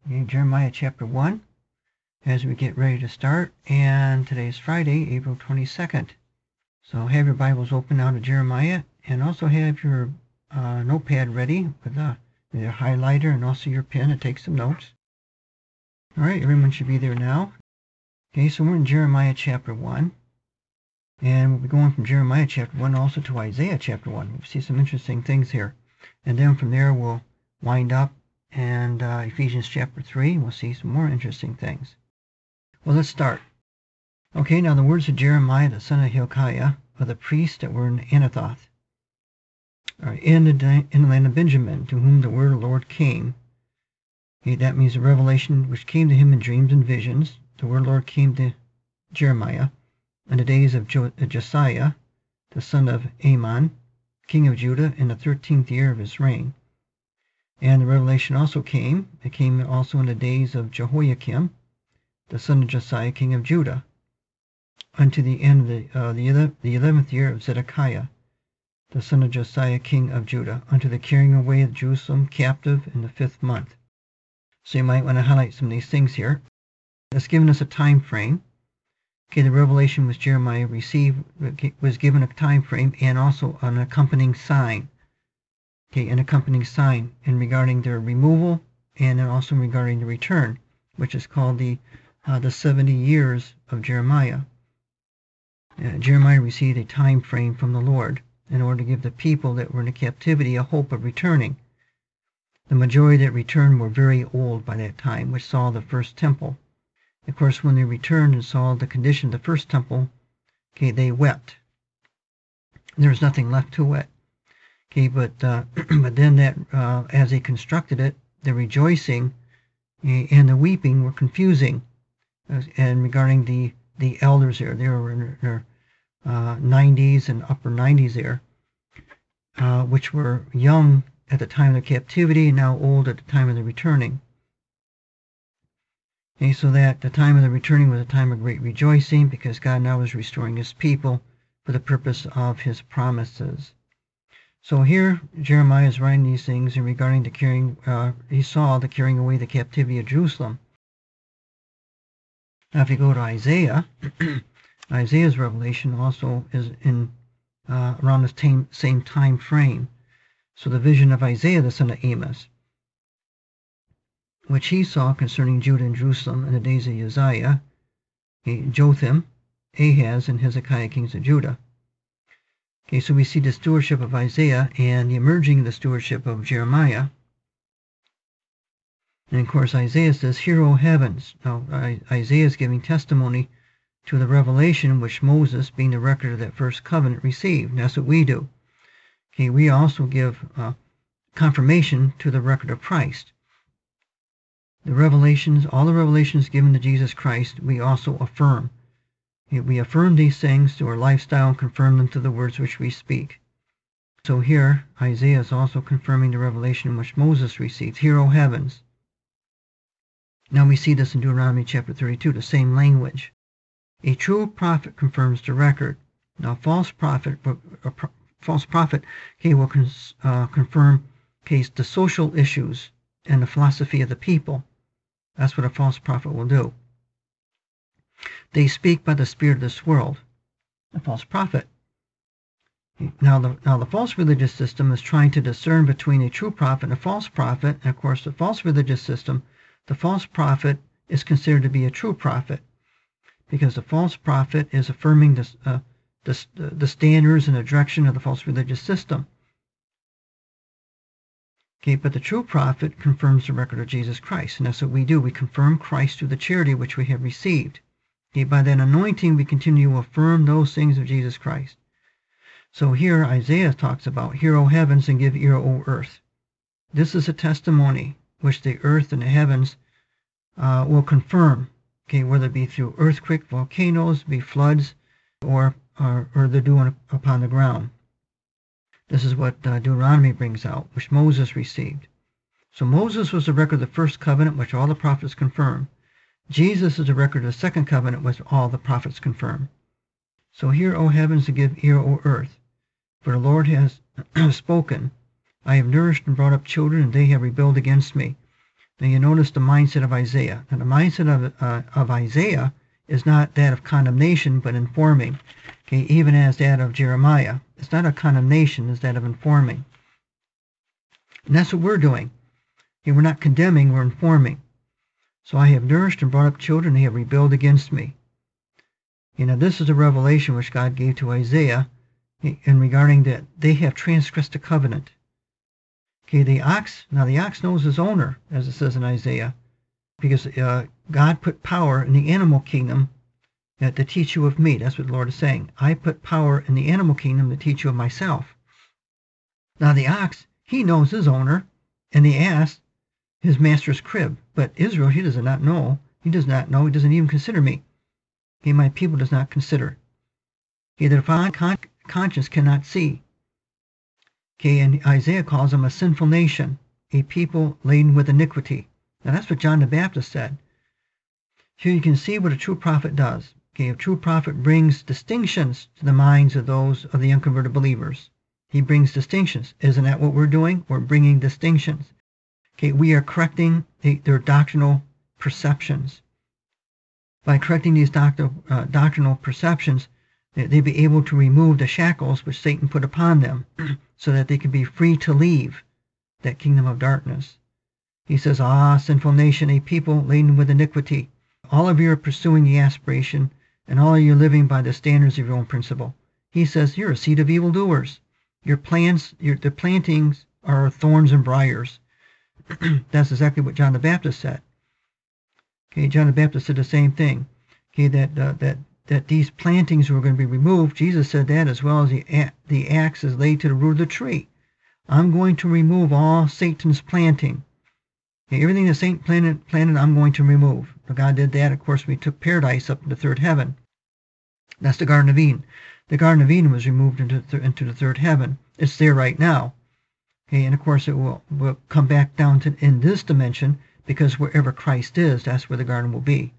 Okay, Jeremiah chapter 1 as we get ready to start. And today's Friday, April 22nd. So have your Bibles open now to Jeremiah, and also have your notepad ready with your highlighter and also your pen to take some notes. All right, everyone should be there now. Okay, so we're in Jeremiah chapter 1. And we'll be going from Jeremiah chapter 1 also to Isaiah chapter 1. We'll see some interesting things here. And then from there we'll wind up and Ephesians chapter 3, we'll see some more interesting things. Well, let's start. Okay, now the words of Jeremiah, the son of Hilkiah, of the priests that were in Anathoth, in the land of Benjamin, to whom the word of the Lord came. Okay, that means the revelation which came to him in dreams and visions. The word of the Lord came to Jeremiah in the days of Josiah, the son of Amon, king of Judah, in the 13th year of his reign. And the revelation also came. It came also in the days of Jehoiakim, the son of Josiah, king of Judah, unto the end of the 11th year of Zedekiah, the son of Josiah, king of Judah, unto the carrying away of Jerusalem captive in the 5th month. So you might want to highlight some of these things here. It's given us a time frame. Okay, the revelation which Jeremiah received was given a time frame and also an accompanying sign. Okay, an accompanying sign in regarding their removal and then also regarding the return, which is called the 70 years of Jeremiah. Jeremiah received a time frame from the Lord in order to give the people that were in captivity a hope of returning. The majority that returned were very old by that time, which saw the first temple. Of course, when they returned and saw the condition of the first temple, okay, they wept. There was nothing left to it. Okay, but then that as they constructed it, the rejoicing and the weeping were confusing. And regarding the elders there, they were in their 90s and upper 90s there, which were young at the time of the captivity and now old at the time of the returning. Okay, so that the time of the returning was a time of great rejoicing because God now is restoring his people for the purpose of his promises. So here Jeremiah is writing these things and regarding the carrying, he saw the carrying away the captivity of Jerusalem. Now if you go to Isaiah, Isaiah's revelation also is in around the same time frame. So the vision of Isaiah, the son of Amos, which he saw concerning Judah and Jerusalem in the days of Uzziah, Jotham, Ahaz, and Hezekiah, kings of Judah. Okay, so we see the stewardship of Isaiah and the emerging of the stewardship of Jeremiah. And of course Isaiah says, "Hear, O heavens." Now Isaiah is giving testimony to the revelation which Moses, being the record of that first covenant, received. And that's what we do. Okay, we also give confirmation to the record of Christ. The revelations, all the revelations given to Jesus Christ, we also affirm. We affirm these things through our lifestyle and confirm them through the words which we speak. So here, Isaiah is also confirming the revelation which Moses received. "Hear, O heavens." Now we see this in Deuteronomy chapter 32, the same language. A true prophet confirms the record. Now a false prophet okay, will confirm the social issues and the philosophy of the people. That's what a false prophet will do. They speak by the spirit of this world, a false prophet. Now the false religious system is trying to discern between a true prophet and a false prophet. And of course, the false religious system, the false prophet is considered to be a true prophet because the false prophet is affirming the standards and the direction of the false religious system. Okay, but the true prophet confirms the record of Jesus Christ, and that's what we do. We confirm Christ through the charity which we have received. Okay, by that anointing, we continue to affirm those things of Jesus Christ. So here Isaiah talks about, "Hear, O heavens, and give ear, O earth." This is a testimony which the earth and the heavens will confirm. Okay, whether it be through earthquake, volcanoes, be floods, or the dew upon the ground. This is what Deuteronomy brings out, which Moses received. So Moses was the record of the first covenant, which all the prophets confirm. Jesus is the record of the second covenant, which all the prophets confirm. So hear, O heavens, and give ear, O earth. For the Lord has spoken. I have nourished and brought up children, and they have rebelled against me. Now you notice the mindset of Isaiah. Now the mindset of Isaiah is not that of condemnation, but informing. Okay, even as that of Jeremiah. It's not a condemnation, it's that of informing. And that's what we're doing. Okay, we're not condemning, we're informing. So I have nourished and brought up children, they have rebelled against me. This is a revelation which God gave to Isaiah in regarding that they have transgressed the covenant. Okay, the ox knows his owner, as it says in Isaiah, because God put power in the animal kingdom to teach you of me. That's what the Lord is saying. I put power in the animal kingdom to teach you of myself. Now the ox, he knows his owner, and the ass, his master's crib. But Israel, he does not know. He does not know. He doesn't even consider me. Okay, my people does not consider. Okay, the divine conscience cannot see. Okay, and Isaiah calls them a sinful nation, a people laden with iniquity. Now that's what John the Baptist said. Here you can see what a true prophet does. Okay, a true prophet brings distinctions to the minds of those of the unconverted believers. He brings distinctions. Isn't that what we're doing? We're bringing distinctions. Okay, we are correcting their doctrinal perceptions. By correcting these doctrinal perceptions, they'd be able to remove the shackles which Satan put upon them so that they can be free to leave that kingdom of darkness. He says, sinful nation, a people laden with iniquity. All of you are pursuing the aspiration, and all of you are living by the standards of your own principle. He says, you're a seed of evildoers. Your plans, the plantings are thorns and briars. That's exactly what John the Baptist said. Okay, John the Baptist said the same thing. Okay, that these plantings were going to be removed. Jesus said that, as well as the axe is laid to the root of the tree. I'm going to remove all Satan's planting. Okay, everything that Satan planted, I'm going to remove. But God did that. Of course, we took paradise up to the third heaven. That's the Garden of Eden. The Garden of Eden was removed into the third heaven. It's there right now. Okay, and of course, it will come back down to in this dimension, because wherever Christ is, that's where the garden will be.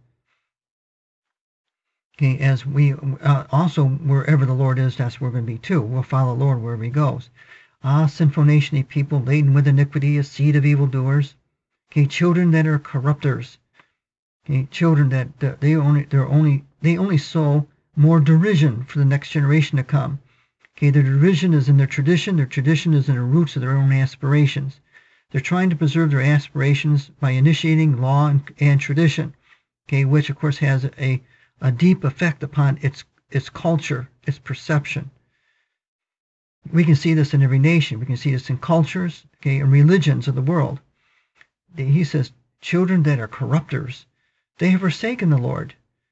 Okay, as we also, wherever the Lord is, that's where we're going to be too. We'll follow the Lord wherever he goes. Sinful nation, a people laden with iniquity, a seed of evildoers. Okay, children that are corrupters. Okay, children that they only sow more derision for the next generation to come. Okay, their derision is in their tradition is in the roots of their own aspirations. They're trying to preserve their aspirations by initiating law and tradition, okay, which of course has a deep effect upon its culture, its perception. We can see this in every nation. We can see this in cultures, okay, and religions of the world. He says, children that are corrupters, they have forsaken the Lord.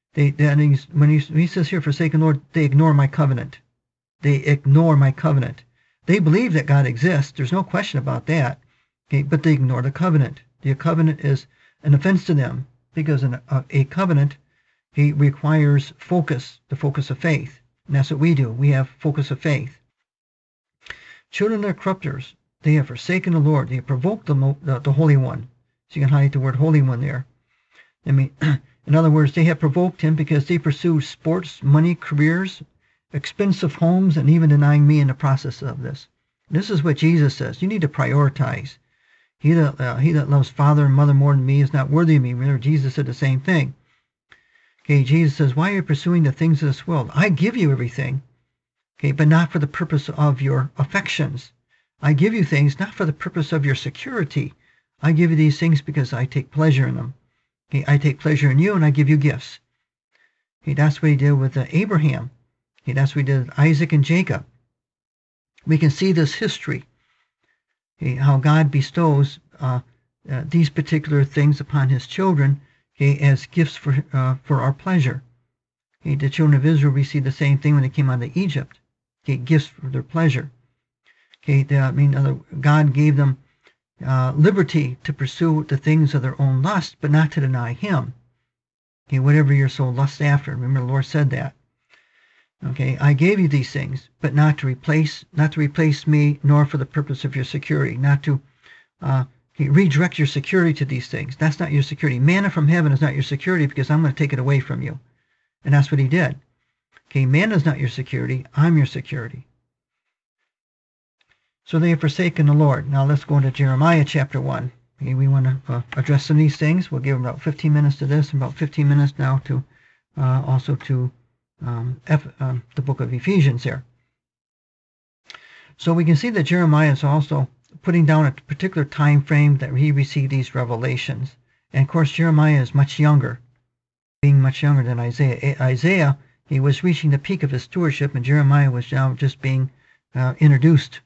When he says here, forsaken the Lord, they ignore my covenant. They ignore my covenant. They believe that God exists. There's no question about that. Okay, but they ignore the covenant. The covenant is an offense to them, because a covenant requires focus, the focus of faith. And that's what we do. We have focus of faith. Children that are corrupters, they have forsaken the Lord. They have provoked the Holy One. So you can highlight the word Holy One there. I mean, in other words, they have provoked him because they pursue sports, money, careers, expensive homes, and even denying me in the process of this. This is what Jesus says. You need to prioritize. He that loves father and mother more than me is not worthy of me. Remember, Jesus said the same thing. Okay, Jesus says, why are you pursuing the things of this world? I give you everything, okay, but not for the purpose of your affections. I give you things not for the purpose of your security. I give you these things because I take pleasure in them. Okay, I take pleasure in you, and I give you gifts. Okay, that's what he did with Abraham. Okay, that's what he did with Isaac and Jacob. We can see this history, okay, how God bestows these particular things upon his children, okay, as gifts for our pleasure. Okay, the children of Israel received the same thing when they came out of Egypt. Okay, gifts for their pleasure. Okay, God gave them liberty to pursue the things of their own lust, but not to deny him. Okay, whatever your soul lusts after. Remember, the Lord said that. Okay, I gave you these things, but not to replace me, nor for the purpose of your security, not to redirect your security to these things. That's not your security. Manna from heaven is not your security, because I'm going to take it away from you. And that's what he did. Okay, manna is not your security. I'm your security. So they have forsaken the Lord. Now let's go into Jeremiah chapter 1. Okay, we want to address some of these things. We'll give about 15 minutes to this and about 15 minutes now to also to the book of Ephesians here. So we can see that Jeremiah is also putting down a particular time frame that he received these revelations. And of course, Jeremiah is much younger, being much younger than Isaiah. Isaiah, he was reaching the peak of his stewardship, and Jeremiah was now just being introduced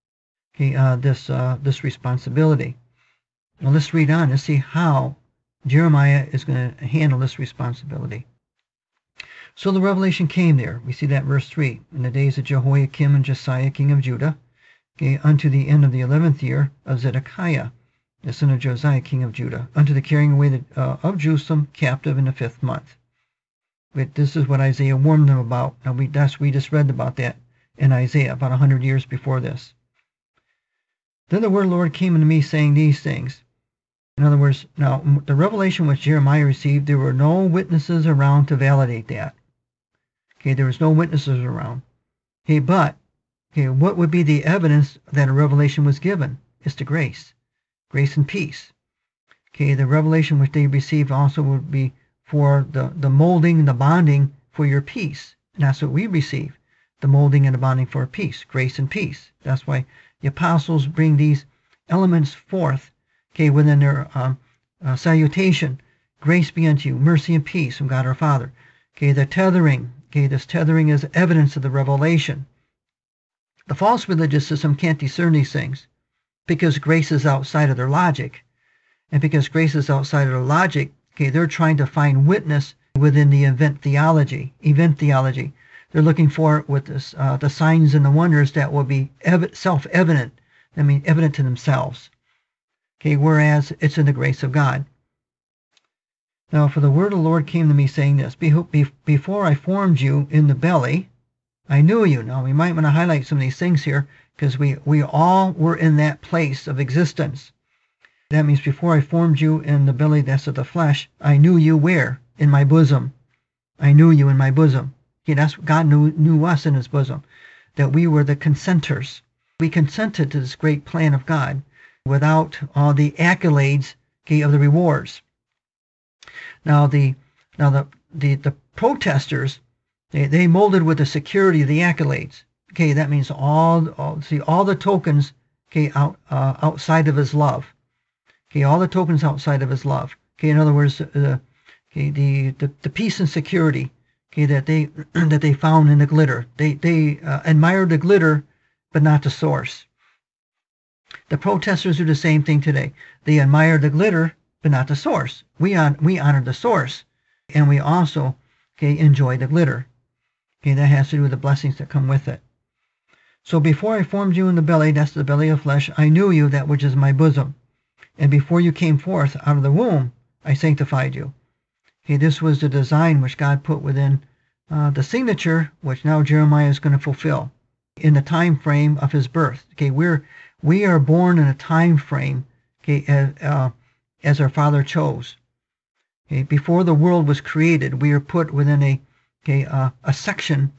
this responsibility. Well, let's read on and see how Jeremiah is going to handle this responsibility. So the revelation came there. We see that verse 3. In the days of Jehoiakim and Josiah, king of Judah, unto the end of the 11th year of Zedekiah, the son of Josiah, king of Judah, unto the carrying away of Jerusalem captive in the 5th month. But this is what Isaiah warned them about. Now we just read about that in Isaiah about 100 years before this. Then the word of the Lord came unto me, saying these things. In other words, now the revelation which Jeremiah received, there were no witnesses around to validate that. Okay, there was no witnesses around. Okay, but what would be the evidence that a revelation was given? It's the grace and peace. Okay, the revelation which they received also would be for the molding, the bonding for your peace. And that's what we receive, the molding and the bonding for peace, grace and peace. That's why the apostles bring these elements forth, within their salutation. Grace be unto you, mercy and peace from God our Father. The tethering, this tethering is evidence of the revelation. The false religious system can't discern these things because grace is outside of their logic. And because grace is outside of their logic, they're trying to find witness within the event theology. They're looking for it with this, the signs and the wonders that will be self-evident, evident to themselves. Whereas it's in the grace of God. Now, for the word of the Lord came to me saying this, before I formed you in the belly, I knew you. Now, we might want to highlight some of these things here because we all were in that place of existence. That means before I formed you in the belly, that's of the flesh, I knew you where? In my bosom. I knew you in my bosom. That's God knew us in his bosom, that we were the consenters. We consented to this great plan of God without all the accolades of the rewards. Now the protesters, they molded with the security of the accolades. That means all the tokens outside of his love. All the tokens outside of his love. In other words, the peace and security that they found in the glitter. They admired the glitter, but not the source. The protesters do the same thing today. They admire the glitter, but not the source. We honor the source, and we also enjoy the glitter. That has to do with the blessings that come with it. So before I formed you in the belly, that's the belly of flesh, I knew you, that which is my bosom. And before you came forth out of the womb, I sanctified you. This was the design which God put within the signature, which now Jeremiah is going to fulfill in the time frame of his birth. We are born in a time frame as our Father chose. Before the world was created, we are put within a section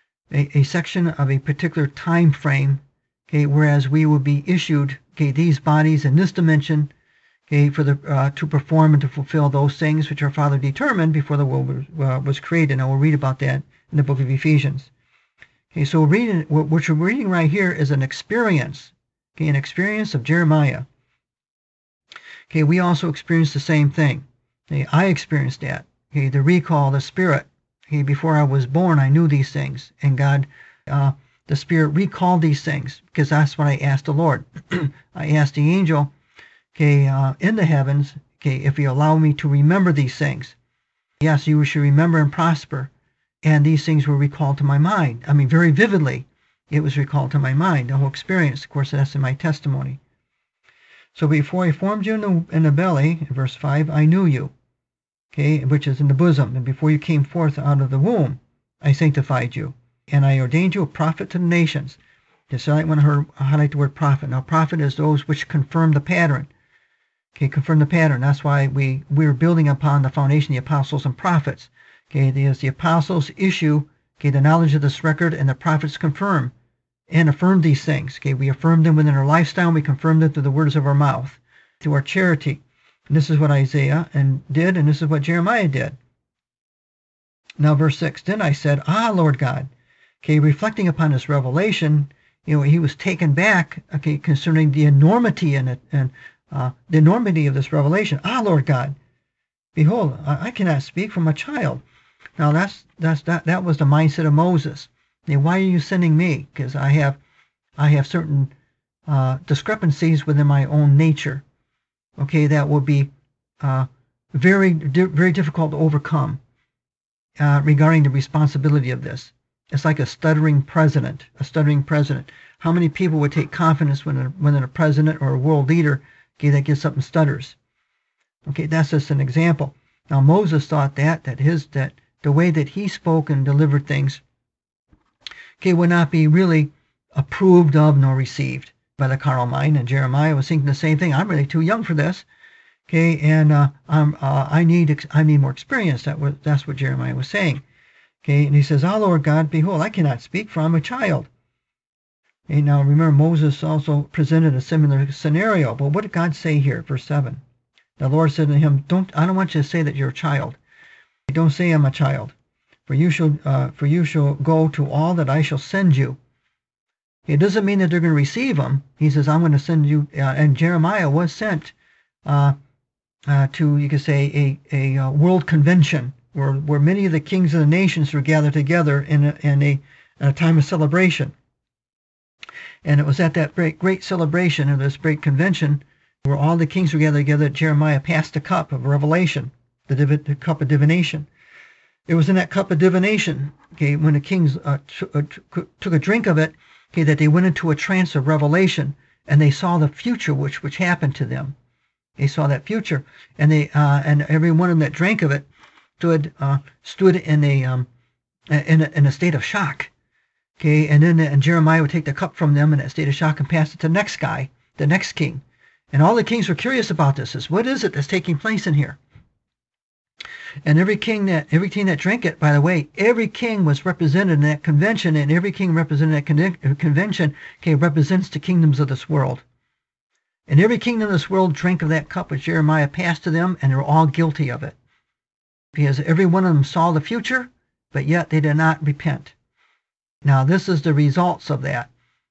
of a particular time frame, whereas we will be issued these bodies in this dimension to perform and to fulfill those things which our Father determined before the world was created. And we'll read about that in the book of Ephesians. So what we're reading right here is an experience, an experience of Jeremiah. We also experienced the same thing. I experienced that. The recall, the Spirit. Before I was born, I knew these things, and God, the Spirit recalled these things because that's what I asked the Lord. I asked the angel, in the heavens, if you allow me to remember these things. Yes, you should remember and prosper. And these things were recalled to my mind. Very vividly, it was recalled to my mind, the whole experience. Of course, that's in my testimony. So before I formed you in the belly, in verse 5, I knew you, which is in the bosom. And before you came forth out of the womb, I sanctified you. And I ordained you a prophet to the nations. So I want to highlight the word prophet. Now, prophet is those which confirm the pattern. Confirm the pattern. That's why we're building upon the foundation of the apostles and prophets. The apostles issue the knowledge of this record, and the prophets confirm and affirm these things. We affirm them within our lifestyle, and we confirm them through the words of our mouth. to our charity. And this is what Isaiah did, and this is what Jeremiah did. Now, verse 6, then I said, Lord God. Okay, reflecting upon this revelation, he was taken back, okay, concerning the enormity and the enormity of this revelation. Lord God, behold, I cannot speak from a child. Now, that was the mindset of Moses. Why are you sending me? Because I have certain discrepancies within my own nature. Okay, that will be very, very difficult to overcome regarding the responsibility of this. It's like a stuttering president. How many people would take confidence when a president or a world leader, okay, that gets up and stutters? Okay, that's just an example. Now Moses thought that the way that he spoke and delivered things, okay, would not be really approved of nor received by the carnal mind. And Jeremiah was thinking the same thing. I'm really too young for this. Okay, and I need more experience. That's what Jeremiah was saying. Okay, and he says, Lord God, behold, I cannot speak, for I'm a child. Okay, now remember, Moses also presented a similar scenario. But what did God say here? Verse 7. The Lord said to him, I don't want you to say that you're a child. Don't say I'm a child. For you shall go to all that I shall send you. It doesn't mean that they're going to receive him. He says, I'm going to send you. And Jeremiah was sent to, you could say, a world convention where many of the kings of the nations were gathered together in a time of celebration. And it was at that great celebration of this great convention where all the kings were gathered together that Jeremiah passed the cup of revelation, the cup of divination. It was in that cup of divination, okay, when the kings took a drink of it, okay, that they went into a trance of revelation, and they saw the future which happened to them. They saw that future, and and every one of them that drank of it stood in a state of shock. Okay, and then Jeremiah would take the cup from them in that state of shock and pass it to the next guy, the next king. And all the kings were curious about this. What is it that's taking place in here? And every king that drank it, by the way, every king was represented in that convention, and every king represented in that convention, okay, represents the kingdoms of this world. And every kingdom of this world drank of that cup which Jeremiah passed to them, and they were all guilty of it. Because every one of them saw the future, but yet they did not repent. Now, this is the results of that.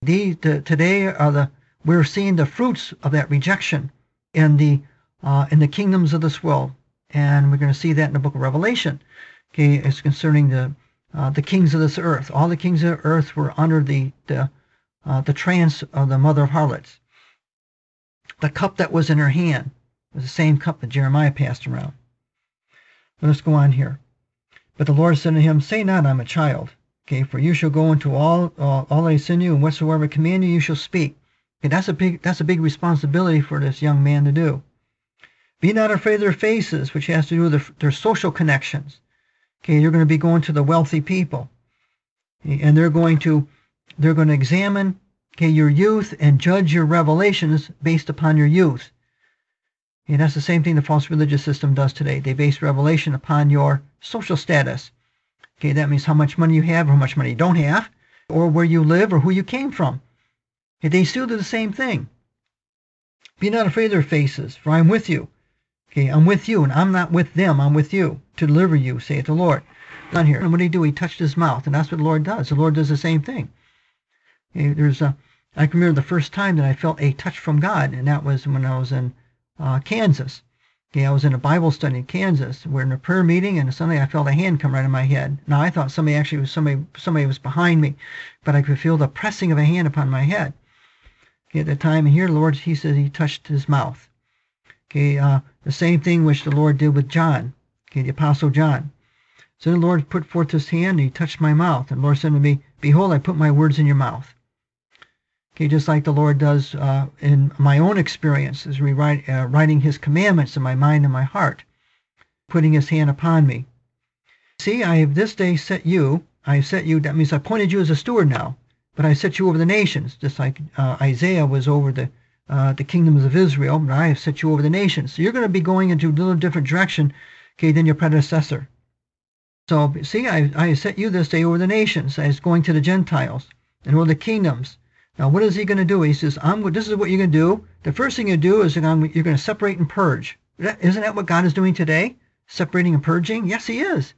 Today we're seeing the fruits of that rejection in the kingdoms of this world. And we're going to see that in the book of Revelation. Okay, it's concerning the kings of this earth. All the kings of the earth were under the trance of the mother of harlots. The cup that was in her hand was the same cup that Jeremiah passed around. But let's go on here. But the Lord said to him, say not, I'm a child. Okay, for you shall go into all I send you, and whatsoever I command you, you shall speak. Okay, that's a big responsibility for this young man to do. Be not afraid of their faces, which has to do with their social connections. Okay, you're going to be going to the wealthy people, okay, and they're going to examine, okay, your youth and judge your revelations based upon your youth. Okay, that's the same thing the false religious system does today. They base revelation upon your social status. Okay, that means how much money you have or how much money you don't have, or where you live or who you came from. Okay, they still do the same thing. Be not afraid of their faces, for I am with you. Okay, I'm with you, and I'm not with them. I'm with you to deliver you, saith the Lord. On here, and what did he do? He touched his mouth, and that's what the Lord does. The Lord does the same thing. Okay, I can remember the first time that I felt a touch from God, and that was when I was in Kansas. Okay, I was in a Bible study in Kansas. We're in a prayer meeting, and suddenly I felt a hand come right in my head. Now I thought somebody was behind me, but I could feel the pressing of a hand upon my head. Okay, at the time, and here the Lord, he said he touched his mouth. Okay, the same thing which the Lord did with John, okay, the Apostle John. So the Lord put forth his hand, and he touched my mouth. And the Lord said to me, behold, I put my words in your mouth. Okay, just like the Lord does in my own experience, as we writing his commandments in my mind and my heart, putting his hand upon me. See, I have this day set you, that means I appointed you as a steward now, but I set you over the nations, just like Isaiah was over the kingdoms of Israel, but I have set you over the nations. So you're going to be going into a little different direction, okay, than your predecessor. So, see, I set you this day over the nations, as going to the Gentiles, and over the kingdoms, Now, what is he going to do? He says, this is what you're going to do. The first thing you do is you're going to separate and purge. Isn't that what God is doing today? Separating and purging? Yes, he is.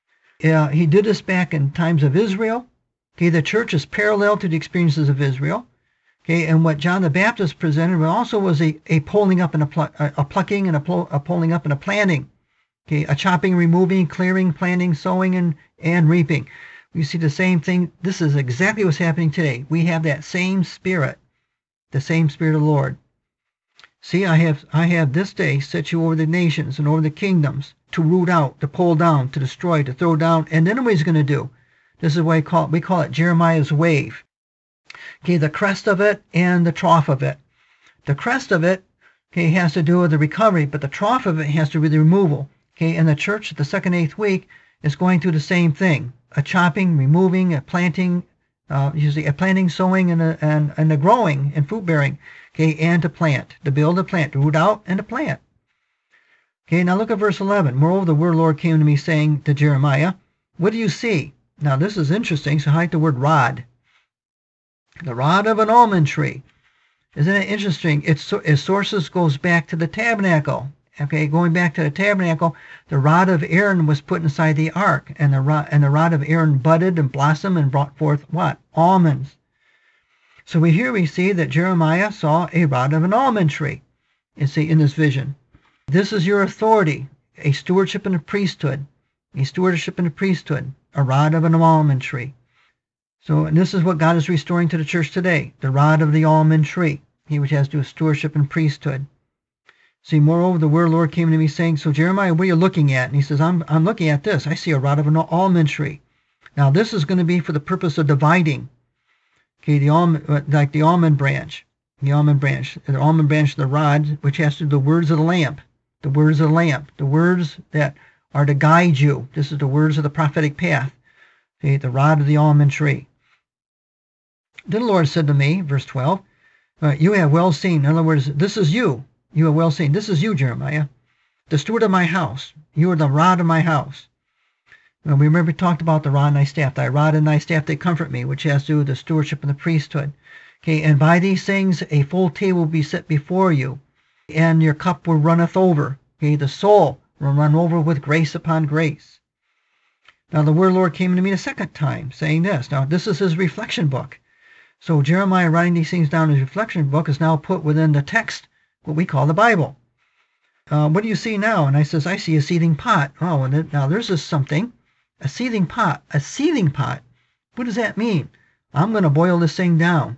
He did this back in times of Israel. Okay, the church is parallel to the experiences of Israel. Okay, and what John the Baptist presented also was a pulling up and a plucking and a pulling up and a planting. Okay, a chopping, removing, clearing, planting, sowing, and reaping. We see the same thing. This is exactly what's happening today. We have that same spirit, the same spirit of the Lord. See, I have this day set you over the nations and over the kingdoms to root out, to pull down, to destroy, to throw down. And then what he's going to do? This is what we call it Jeremiah's wave. Okay, the crest of it and the trough of it. The crest of it, okay, has to do with the recovery, but the trough of it has to do with the removal. Okay, and the church at the second eighth week is going through the same thing. A chopping, removing, a planting, usually a planting, sowing, and a growing and fruit bearing. Okay, and to plant, to build, a plant, to root out, and to plant. Okay, now look at verse 11. Moreover, the word of the Lord came to me, saying to Jeremiah, what do you see? Now this is interesting, so highlight the word rod. The rod of an almond tree. Isn't it interesting? Its sources goes back to the tabernacle. Okay, going back to the tabernacle, the rod of Aaron was put inside the ark, and the rod of Aaron budded and blossomed and brought forth what? Almonds. So here we see that Jeremiah saw a rod of an almond tree. You see, in this vision. This is your authority, a stewardship and a priesthood. A stewardship and a priesthood, a rod of an almond tree. So, and this is what God is restoring to the church today, the rod of the almond tree, which has to do with stewardship and priesthood. See, moreover, the word of the Lord came to me, saying, so Jeremiah, what are you looking at? And he says, I'm looking at this. I see a rod of an almond tree. Now, this is going to be for the purpose of dividing. Okay, like the almond branch. The almond branch of the rod, which has to do with the words of the lamp. The words of the lamp. The words that are to guide you. This is the words of the prophetic path. Okay, the rod of the almond tree. Then the Lord said to me, verse 12, you have well seen. In other words, this is you. You have well seen. This is you, Jeremiah, the steward of my house. You are the rod of my house. Well, we remember we talked about the rod and thy staff. Thy rod and thy staff, they comfort me, which has to do with the stewardship and the priesthood. Okay, and by these things a full table will be set before you, and your cup will runneth over. Okay, the soul will run over with grace upon grace. Now the word of the Lord came to me a second time, saying this. Now this is his reflection book. So Jeremiah, writing these things down in his reflection book, is now put within the text, what we call the Bible. What do you see now? And I says, I see a seething pot. Oh, and now there's this something. A seething pot. A seething pot. What does that mean? I'm going to boil this thing down.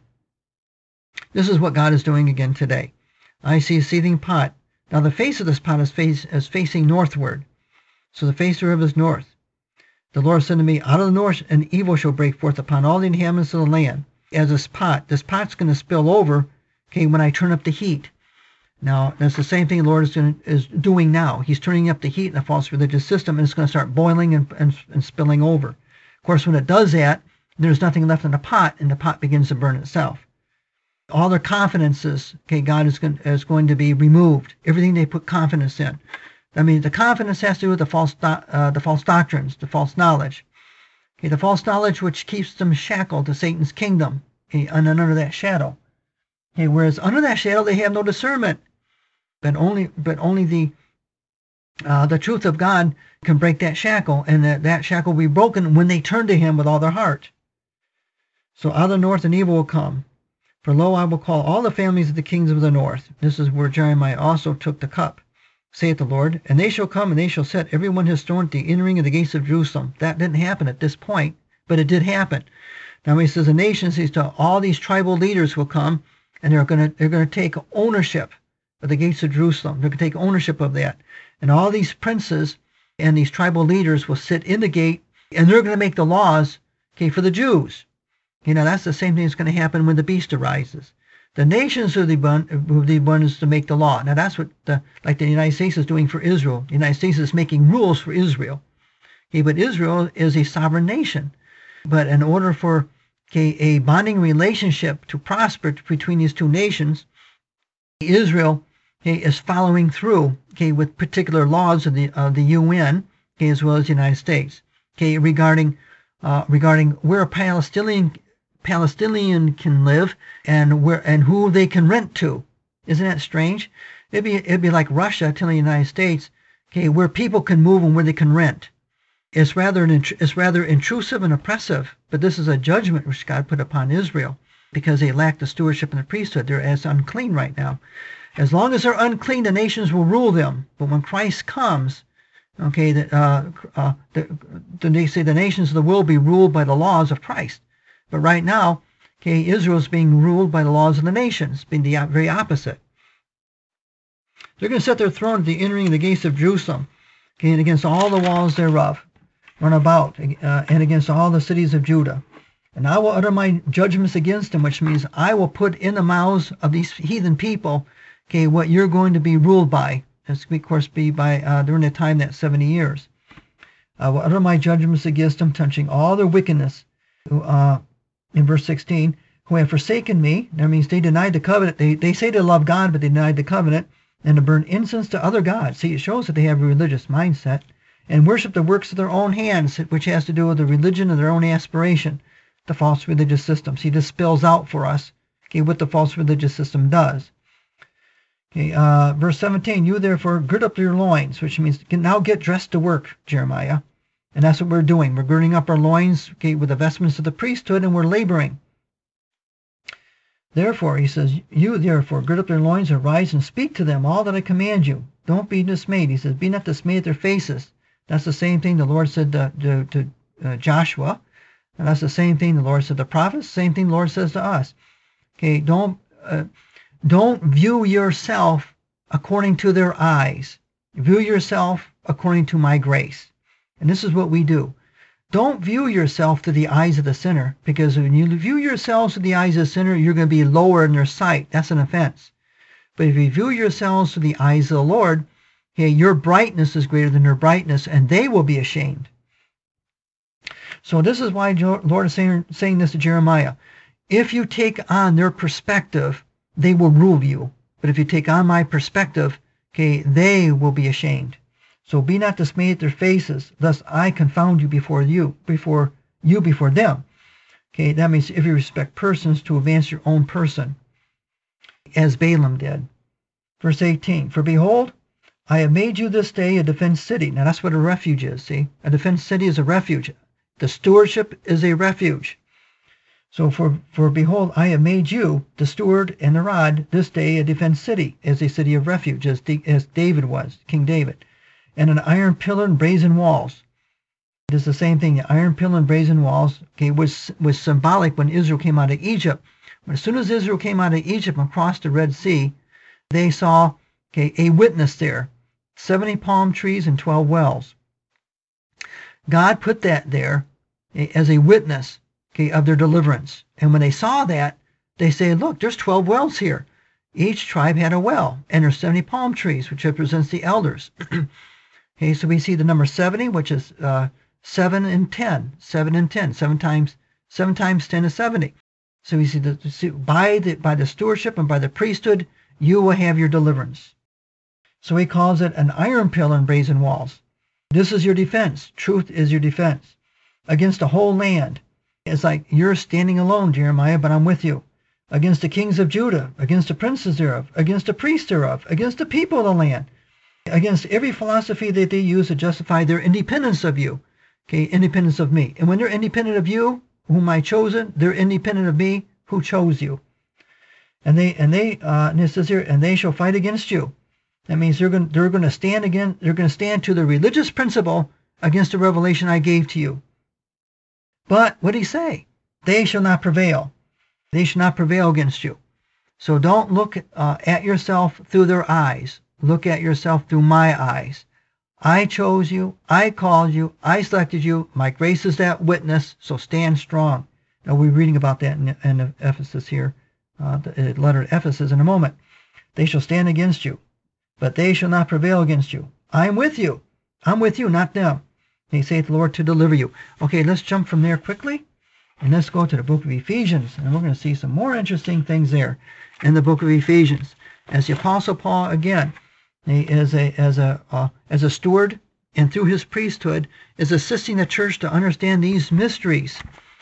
This is what God is doing again today. I see a seething pot. Now the face of this pot is facing northward. So the face thereof is north. The Lord said to me, out of the north an evil shall break forth upon all the inhabitants of the land. As this pot's going to spill over, okay, when I turn up the heat. Now, that's the same thing the Lord is doing now. He's turning up the heat in the false religious system, and it's going to start boiling and spilling over. Of course, when it does that, there's nothing left in the pot, and the pot begins to burn itself. All their confidences, okay, God is going to be removed. Everything they put confidence in. I mean, the confidence has to do with the false doctrines, the false knowledge. Okay, the false knowledge which keeps them shackled to Satan's kingdom, okay, and under that shadow. Okay, whereas under that shadow they have no discernment. But only the truth of God can break that shackle, and that shackle will be broken when they turn to him with all their heart. So out of the north an evil will come. For lo, I will call all the families of the kings of the north. This is where Jeremiah also took the cup, saith the Lord. And they shall come, and they shall set every one his throne at the entering of the gates of Jerusalem. That didn't happen at this point, but it did happen. Now he says the nations, he says, all these tribal leaders will come, and they're going to take ownership of the gates of Jerusalem. They're going to take ownership of that. And all these princes and these tribal leaders will sit in the gate, and they're going to make the laws, okay, for the Jews. You know, that's the same thing that's going to happen when the beast arises. The nations are the ones to make the law. Now that's what like the United States is doing for Israel. The United States is making rules for Israel. Okay, but Israel is a sovereign nation. But in order for a bonding relationship to prosper between these two nations, Israel is following through with particular laws of the UN, as well as the United States, regarding where a Palestinian Palestinian can live and who they can rent to. Isn't that strange? It'd be like Russia telling the United States, okay, where people can move and where they can rent. It's rather intrusive and oppressive, but this is a judgment which God put upon Israel because they lack the stewardship and the priesthood. They're as unclean right now. As long as they're unclean, the nations will rule them. But when Christ comes, okay, they say the nations of the world will be ruled by the laws of Christ. But right now, okay, Israel is being ruled by the laws of the nations, being the very opposite. They're going to set their throne at the entering of the gates of Jerusalem, okay, and against all the walls thereof, run about, and against all the cities of Judah. And I will utter my judgments against them, which means I will put in the mouths of these heathen people, okay, what you're going to be ruled by. This will, of course, be by during the time that 70 years. I will utter my judgments against them, touching all their wickedness. In verse 16, who have forsaken me, that means they denied the covenant. They say they love God, but they denied the covenant, and to burn incense to other gods. See, it shows that they have a religious mindset, and worship the works of their own hands, which has to do with the religion of their own aspiration, the false religious system. See, this spells out for us, okay, what the false religious system does. Okay, verse 17, you therefore gird up your loins, which means now get dressed to work, Jeremiah. And that's what we're doing. We're girding up our loins, okay, with the vestments of the priesthood, and we're laboring. Therefore, he says, you therefore gird up their loins, and rise and speak to them all that I command you. Don't be dismayed. He says, be not dismayed at their faces. That's the same thing the Lord said to Joshua. And that's the same thing the Lord said to the prophets. Same thing the Lord says to us. Okay, don't view yourself according to their eyes. View yourself according to my grace. And this is what we do. Don't view yourself through the eyes of the sinner, because when you view yourselves through the eyes of the sinner, you're going to be lower in their sight. That's an offense. But if you view yourselves through the eyes of the Lord, okay, your brightness is greater than their brightness, and they will be ashamed. So this is why the Lord is saying this to Jeremiah. If you take on their perspective, they will rule you. But if you take on my perspective, okay, they will be ashamed. So be not dismayed at their faces, lest I confound you before them. Okay, that means if you respect persons, to advance your own person, as Balaam did. Verse 18, for behold, I have made you this day a defense city. Now that's what a refuge is, see? A defense city is a refuge. The stewardship is a refuge. So for behold, I have made you, the steward and the rod, this day a defense city, as a city of refuge, as David was, King David. And an iron pillar and brazen walls. It is the same thing. The iron pillar and brazen walls, okay, was symbolic when Israel came out of Egypt. But as soon as Israel came out of Egypt and crossed the Red Sea, they saw, okay, a witness there. 70 palm trees and 12 wells. God put that there as a witness, okay, of their deliverance. And when they saw that, they say, look, there's 12 wells here. Each tribe had a well, and there's 70 palm trees, which represents the elders. Okay, so we see the number 70, which is 7 and 10. 7 and 10. 7 times 10 is 70. So we see by the stewardship and by the priesthood, you will have your deliverance. So he calls it an iron pillar and brazen walls. This is your defense. Truth is your defense against the whole land. It's like you're standing alone, Jeremiah, but I'm with you. Against the kings of Judah, against the princes thereof, against the priests thereof, against the people of the land, against every philosophy that they use to justify their independence of you, okay, independence of me. And when they're independent of you, whom I chosen, they're independent of me, who chose you. And it says here, and they shall fight against you. That means they're going to stand again. They're going to stand to the religious principle against the revelation I gave to you. But what did he say? They shall not prevail. They shall not prevail against you. So don't look at yourself through their eyes. Look at yourself through my eyes. I chose you. I called you. I selected you. My grace is that witness. So stand strong. Now we're reading about that in Ephesus here, the letter to Ephesus in a moment. They shall stand against you, but they shall not prevail against you. I am with you. I'm with you, not them. They say the Lord to deliver you. Okay, let's jump from there quickly, and let's go to the book of Ephesians, and we're going to see some more interesting things there in the book of Ephesians. As the Apostle Paul, again, as a steward and through his priesthood, is assisting the church to understand these mysteries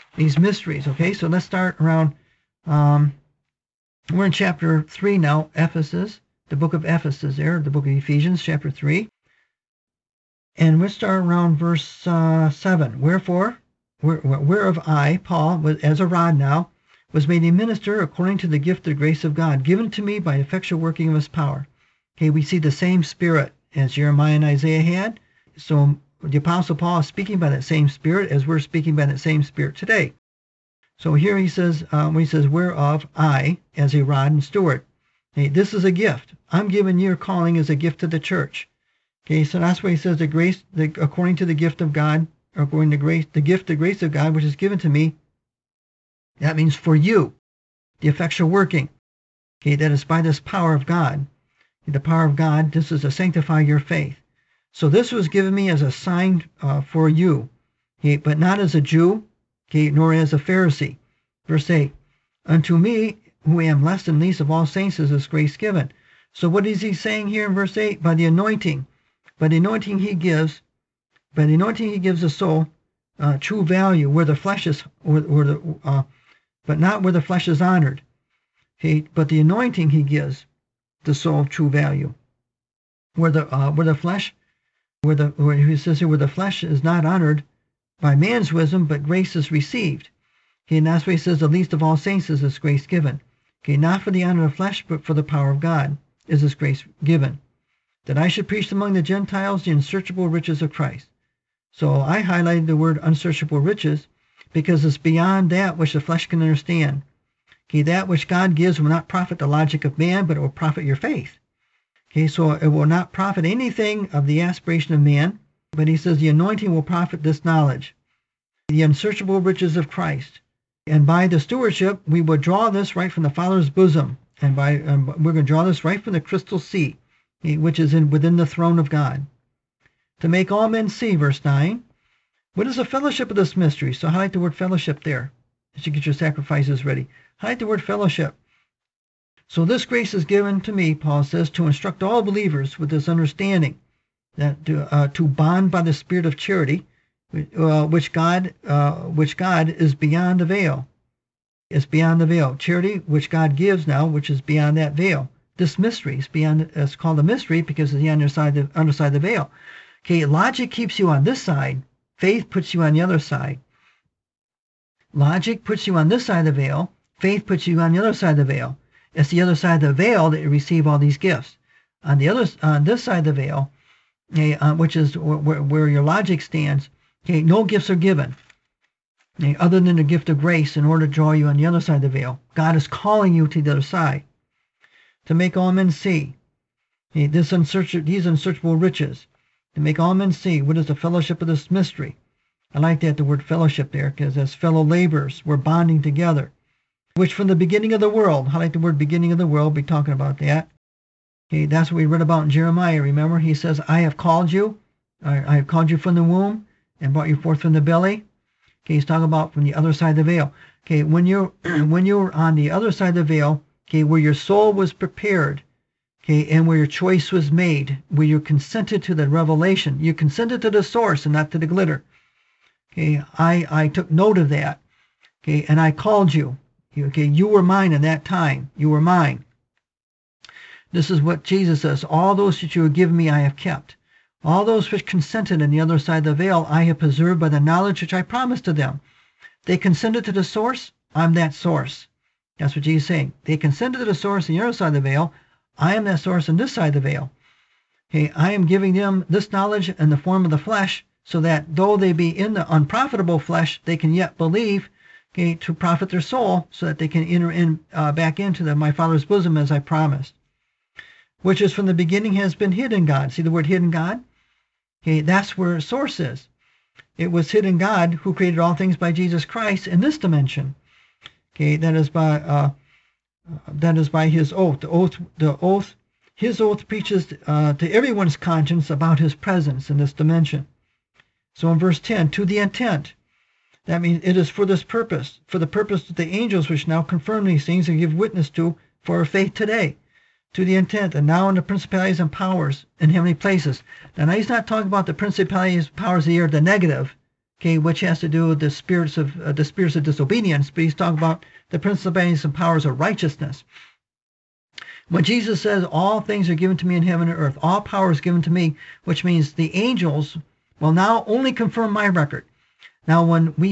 these mysteries. Okay, so let's start around, we're in chapter 3 now, Ephesus, the book of Ephesus there, the book of Ephesians, chapter 3. And we'll start around verse 7. Wherefore, whereof I, Paul, as a rod now, was made a minister according to the gift of grace of God, given to me by effectual working of his power. Okay, we see the same Spirit as Jeremiah and Isaiah had. So the Apostle Paul is speaking by that same Spirit as we're speaking by that same Spirit today. So here he says, when he says, whereof I, as a rod and steward. Okay, this is a gift. I'm giving your calling as a gift to the church. Okay, so that's why he says according to the gift of God, or according to grace, the grace of God, which is given to me. That means for you, the effectual working. Okay, that is by this power of God. The power of God, this is to sanctify your faith. So this was given me as a sign for you, okay, but not as a Jew, okay, nor as a Pharisee. Verse 8, unto me, who am less and least of all saints, is this grace given. So what is he saying here in verse 8? By the anointing. By the anointing he gives the soul true value, where the flesh is, but not where the flesh is honored. Okay, but the anointing he gives the soul true value, where the flesh is not honored by man's wisdom, but grace is received. Okay, and that's why he says the least of all saints is this grace given. Okay, not for the honor of flesh, but for the power of God is this grace given, that I should preach among the Gentiles the unsearchable riches of Christ. So I highlighted the word unsearchable riches because it's beyond that which the flesh can understand. Okay, that which God gives will not profit the logic of man, but it will profit your faith. Okay, so it will not profit anything of the aspiration of man, but he says the anointing will profit this knowledge, the unsearchable riches of Christ. And by the stewardship, we will draw this right from the Father's bosom, and we're going to draw this right from the crystal sea, which is within the throne of God. To make all men see, verse 9. What is the fellowship of this mystery? So highlight the word fellowship there, as you get your sacrifices ready. Highlight the word fellowship. So this grace is given to me, Paul says, to instruct all believers with this understanding, that to bond by the spirit of charity, which God is beyond the veil. It's beyond the veil. Charity, which God gives now, which is beyond that veil. This mystery is beyond. It's called a mystery because it's the underside of the veil. Okay, logic keeps you on this side. Faith puts you on the other side. Logic puts you on this side of the veil. Faith puts you on the other side of the veil. It's the other side of the veil that you receive all these gifts. On this side of the veil, okay, which is where your logic stands, okay, no gifts are given, okay, other than the gift of grace in order to draw you on the other side of the veil. God is calling you to the other side to make all men see, okay, these unsearchable riches, to make all men see what is the fellowship of this mystery. I like that, the word fellowship there, because as fellow laborers, we're bonding together, which from the beginning of the world, I like the word beginning of the world, be talking about that. Okay, that's what we read about in Jeremiah. Remember, he says, I have called you. I have called you from the womb and brought you forth from the belly. Okay, he's talking about from the other side of the veil. Okay, when you're on the other side of the veil, okay, where your soul was prepared, okay, and where your choice was made, where you consented to the revelation, you consented to the source and not to the glitter. Okay, I took note of that. Okay, and I called you. Okay, you were mine in that time. You were mine. This is what Jesus says. All those that you have given me, I have kept. All those which consented on the other side of the veil, I have preserved by the knowledge which I promised to them. They consented to the source. I'm that source. That's what Jesus is saying. They consented to the source on the other side of the veil. I am that source on this side of the veil. Okay, I am giving them this knowledge in the form of the flesh, so that though they be in the unprofitable flesh, they can yet believe, okay, to profit their soul, so that they can enter back into my Father's bosom as I promised, which is from the beginning has been hid in God. See the word hid in God? Okay, that's where source is. It was hid in God, who created all things by Jesus Christ in this dimension. Okay, that is by His oath. His oath preaches to everyone's conscience about His presence in this dimension. So in verse 10, to the intent, that means it is for this purpose, for the purpose that the angels which now confirm these things and give witness to for our faith today, to the intent, and now in the principalities and powers in heavenly places. Now he's not talking about the principalities and powers of the air, the negative, okay, which has to do with the spirits of disobedience, but he's talking about the principalities and powers of righteousness. When Jesus says all things are given to me in heaven and earth, all power is given to me, which means the angels will now only confirm my record. Now, when we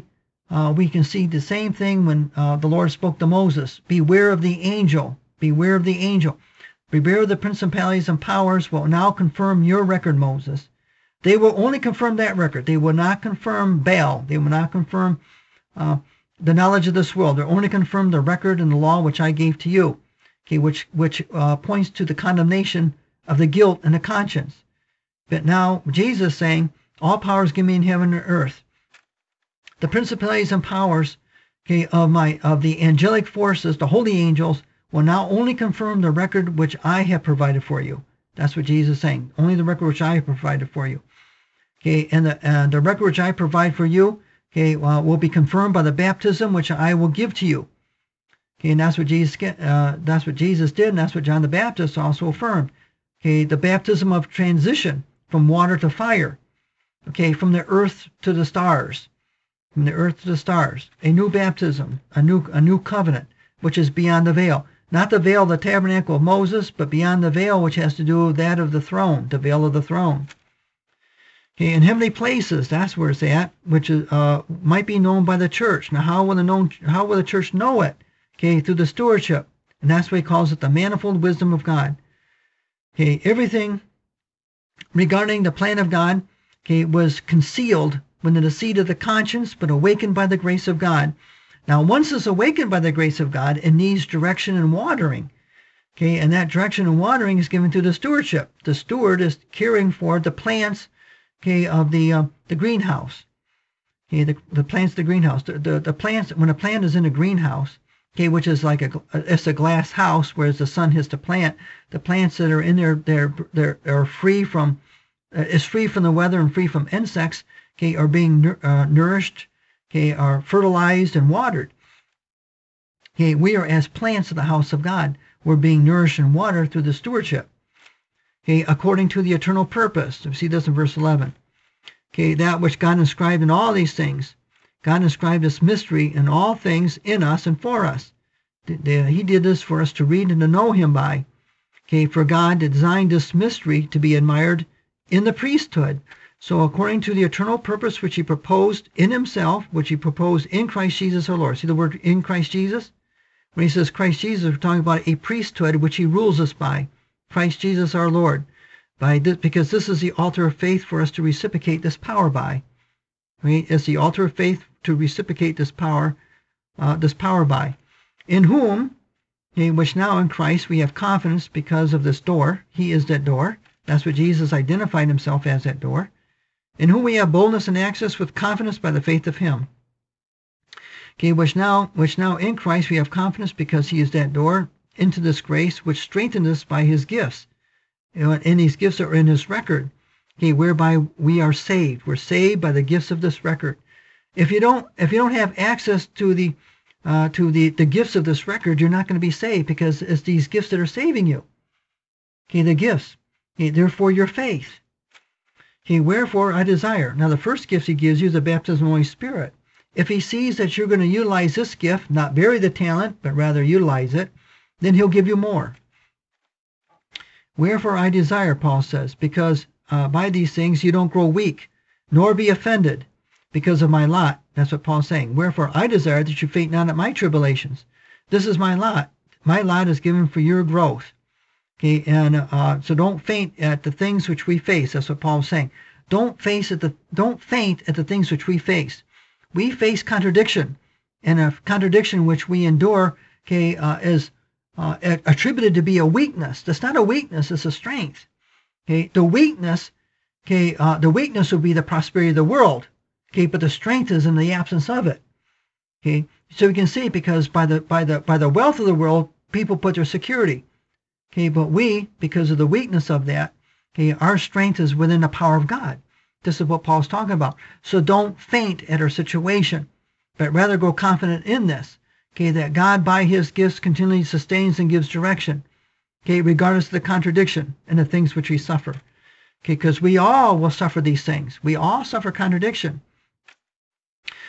can see the same thing when the Lord spoke to Moses. Beware of the angel. Beware of the angel. Beware of the principalities and powers will now confirm your record, Moses. They will only confirm that record. They will not confirm Baal. They will not confirm the knowledge of this world. They only confirm the record and the law which I gave to you, okay, which points to the condemnation of the guilt and the conscience. But now Jesus is saying, all powers given me in heaven and earth. The principalities and powers, okay, of the angelic forces, the holy angels, will now only confirm the record which I have provided for you. That's what Jesus is saying. Only the record which I have provided for you. Okay, and the record which I provide for you, okay, will be confirmed by the baptism which I will give to you. Okay, and that's what Jesus did, and that's what John the Baptist also affirmed. Okay, the baptism of transition from water to fire. Okay, from the earth to the stars. From the earth to the stars. A new baptism, a new covenant, which is beyond the veil. Not the veil of the tabernacle of Moses, but beyond the veil which has to do with that of the throne, the veil of the throne. Okay, in heavenly places, that's where it's at, which is, might be known by the church. Now, how will the church know it? Okay, through the stewardship. And that's why he calls it the manifold wisdom of God. Okay, everything regarding the plan of God, okay, was concealed when in the seat of the conscience, but awakened by the grace of God. Now, once it's awakened by the grace of God, it needs direction and watering. Okay, and that direction and watering is given through the stewardship. The steward is caring for the plants, okay, of the greenhouse. Okay, the plants of the greenhouse. The plants, when a plant is in a greenhouse, okay, which is like it's a glass house, whereas the sun hits the plant. The plants that are in there, they're free from the weather and free from insects. Okay, are being nourished. Okay, are fertilized and watered. Okay, we are as plants of the house of God. We're being nourished and watered through the stewardship. Okay, according to the eternal purpose. We see this in verse 11. Okay, that which God inscribed in all these things. God inscribed this mystery in all things in us and for us. He did this for us to read and to know him by. Okay, for God designed this mystery to be admired in the priesthood. So according to the eternal purpose which he proposed in himself, which he proposed in Christ Jesus our Lord. See the word in Christ Jesus? When he says Christ Jesus, we're talking about a priesthood which he rules us by. Christ Jesus our Lord. By this, because this is the altar of faith for us to reciprocate this power by. Right? It's the altar of faith to reciprocate this power by. In whom, okay, which now in Christ we have confidence because of this door. He is that door. That's what Jesus identified himself as, that door. In whom we have boldness and access with confidence by the faith of him. Okay, which now in Christ we have confidence because he is that door into this grace which strengthens us by his gifts. And these gifts are in his record. Okay, whereby we are saved. We're saved by the gifts of this record. If you don't have access to the gifts of this record, you're not going to be saved, because it's these gifts that are saving you. Okay, the gifts. Okay, therefore your faith. Okay, wherefore I desire. Now the first gift he gives you is the baptism of the Holy Spirit. If he sees that you're going to utilize this gift, not bury the talent, but rather utilize it, then he'll give you more. Wherefore I desire, Paul says, because by these things you don't grow weak, nor be offended because of my lot. That's what Paul's saying. Wherefore I desire that you faint not at my tribulations. This is my lot. My lot is given for your growth. Okay, and so don't faint at the things which we face. That's what Paul's saying. Don't faint at the things which we face. We face contradiction, and a contradiction which we endure, okay, is attributed to be a weakness. That's not a weakness; it's a strength. Okay, the weakness would be the prosperity of the world. Okay, but the strength is in the absence of it. Okay, so we can see, because by the wealth of the world, people put their security. Okay, but we, because of the weakness of that, okay, our strength is within the power of God. This is what Paul's talking about. So don't faint at our situation, but rather go confident in this. Okay, that God by his gifts continually sustains and gives direction. Okay, regardless of the contradiction and the things which we suffer. Okay, because we all will suffer these things. We all suffer contradiction.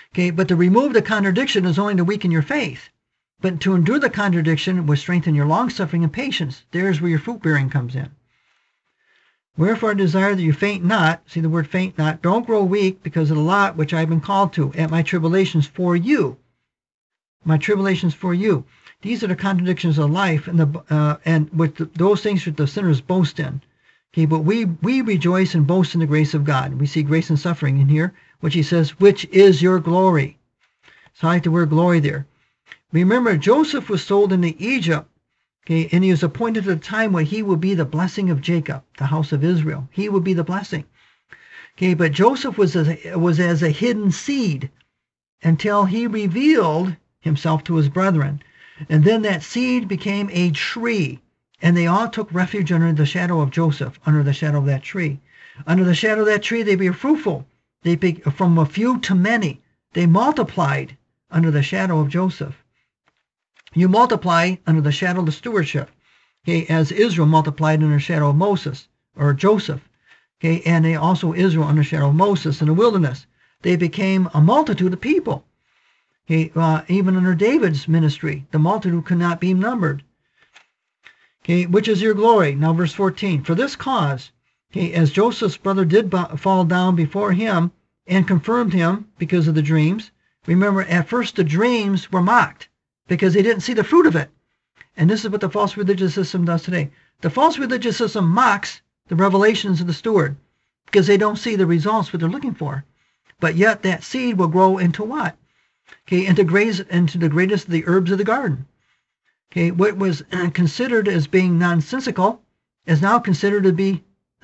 Okay, but to remove the contradiction is only to weaken your faith. But to endure the contradiction will strengthen your long-suffering and patience. There's where your fruit-bearing comes in. Wherefore I desire that you faint not, see the word faint not, don't grow weak because of the lot which I have been called to, at my tribulations for you. My tribulations for you. These are the contradictions of life, and with those things that the sinners boast in. Okay, but we rejoice and boast in the grace of God. We see grace and suffering in here, which he says, which is your glory. So I like the word glory there. Remember, Joseph was sold into Egypt, okay, and he was appointed at a time when he will be the blessing of Jacob, the house of Israel. He will be the blessing. Okay, but Joseph was as a hidden seed until he revealed himself to his brethren. And then that seed became a tree, and they all took refuge under the shadow of Joseph, under the shadow of that tree. Under the shadow of that tree, they were fruitful. From a few to many. They multiplied under the shadow of Joseph. You multiply under the shadow of the stewardship, okay, as Israel multiplied under the shadow of Moses, or Joseph. Okay, and they also Israel under the shadow of Moses in the wilderness. They became a multitude of people. Okay, even under David's ministry, the multitude could not be numbered. Okay, which is your glory. Now verse 14. For this cause, okay, as Joseph's brother did fall down before him and confirmed him because of the dreams. Remember, at first the dreams were mocked because they didn't see the fruit of it. And this is what the false religious system does today. The false religious system mocks the revelations of the steward because they don't see the results what they're looking for. But yet that seed will grow into what? Okay, into the greatest of the herbs of the garden. Okay, what was considered as being nonsensical is now considered to be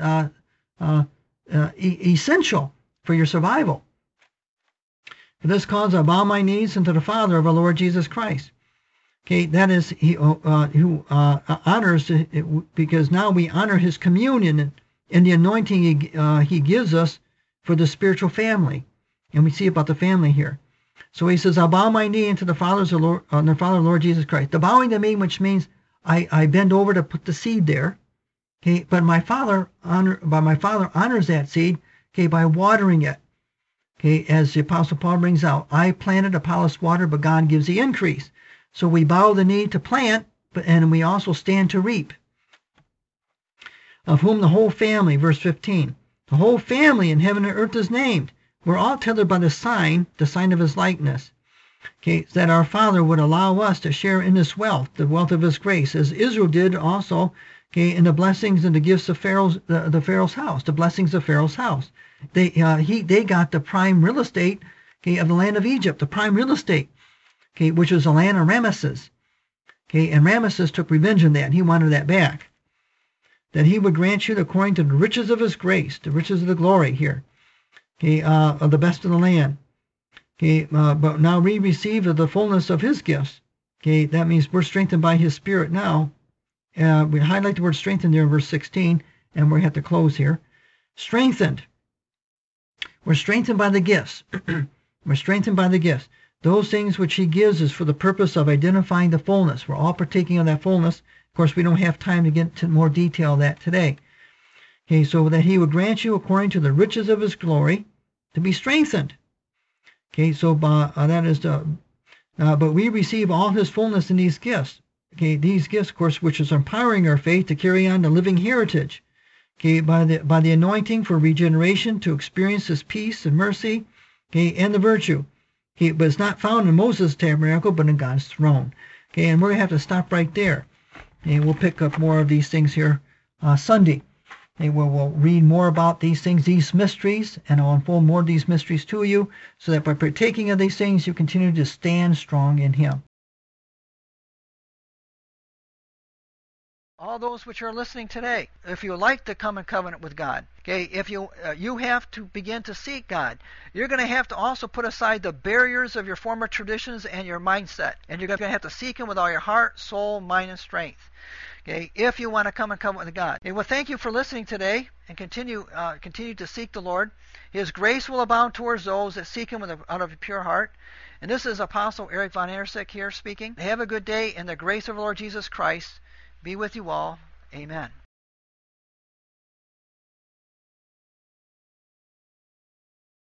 essential for your survival. For this cause I bow my knees unto the Father of our Lord Jesus Christ. Okay, that is who honors, because now we honor his communion and the anointing he gives us for the spiritual family. And we see about the family here. So he says, I'll bow my knee into the Father of the Lord Jesus Christ. The bowing to me, which means I bend over to put the seed there. Okay, but my Father honors that seed, okay, by watering it. Okay, as the Apostle Paul brings out, I planted, Apollos watered, but God gives the increase. So we bow the knee to plant, and we also stand to reap. Of whom the whole family, verse 15, the whole family in heaven and earth is named. We're all tethered by the sign of his likeness. Okay, that our Father would allow us to share in this wealth, the wealth of his grace, as Israel did also, okay, in the blessings and the gifts of the Pharaoh's house, the blessings of Pharaoh's house. They got the prime real estate, okay, of the land of Egypt, the prime real estate, okay, which was the land of Ramesses. Okay, and Ramesses took revenge on that, and he wanted that back. That he would grant you according to the riches of his grace, the riches of the glory here, okay, of the best of the land. Okay, but now we receive of the fullness of his gifts. Okay, that means we're strengthened by his Spirit now. We highlight the word strengthened there in verse 16, and we have to close here. Strengthened. We're strengthened by the gifts. We're strengthened by the gifts. Those things which he gives is for the purpose of identifying the fullness. We're all partaking of that fullness. Of course, we don't have time to get into more detail of that today. Okay, so that he would grant you according to the riches of his glory to be strengthened. Okay, so that is but we receive all his fullness in these gifts. Okay, these gifts, of course, which is empowering our faith to carry on the living heritage. Okay, by the anointing for regeneration to experience his peace and mercy, okay, and the virtue. Okay, but it's not found in Moses' tabernacle, but in God's throne. Okay, and we're going to have to stop right there. And we'll pick up more of these things here Sunday. And we'll read more about these things, these mysteries, and I'll unfold more of these mysteries to you, so that by partaking of these things, you continue to stand strong in him. All those which are listening today, if you like to come in covenant with God, okay, if you have to begin to seek God, you're going to have to also put aside the barriers of your former traditions and your mindset, and you're going to have to seek him with all your heart, soul, mind, and strength. Okay, if you want to come in covenant with God. Okay, well, thank you for listening today, and continue to seek the Lord. His grace will abound towards those that seek him out of a pure heart. And this is Apostle Eric Von Ersick here speaking. Have a good day, and the grace of the Lord Jesus Christ be with you all. Amen.